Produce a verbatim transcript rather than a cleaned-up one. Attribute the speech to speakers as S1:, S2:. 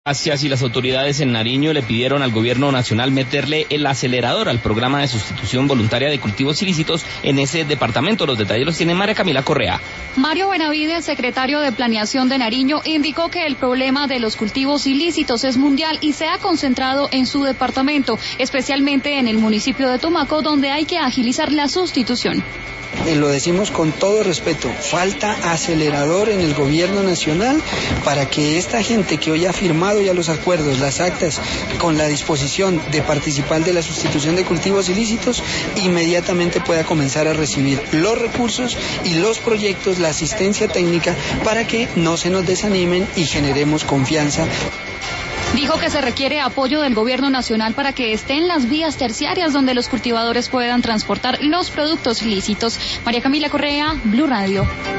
S1: Gracias. Y las autoridades en Nariño le pidieron al gobierno nacional meterle el acelerador al programa de sustitución voluntaria de cultivos ilícitos en ese departamento. Los detalles los tiene María Camila Correa.
S2: Mario Benavides, secretario de Planeación de Nariño, indicó que el problema de los cultivos ilícitos es mundial y se ha concentrado en su departamento, especialmente en el municipio de Tumaco, donde hay que agilizar la sustitución.
S3: Eh, lo decimos con todo respeto, falta acelerador en el gobierno nacional para que esta gente que hoy ha firmado ya los acuerdos, las actas, con la disposición de participar de la sustitución de cultivos ilícitos, inmediatamente pueda comenzar a recibir los recursos y los proyectos, la asistencia técnica, para que no se nos desanimen y generemos confianza.
S2: Dijo que se requiere apoyo del gobierno nacional para que estén las vías terciarias donde los cultivadores puedan transportar los productos ilícitos. María Camila Correa, Blue Radio.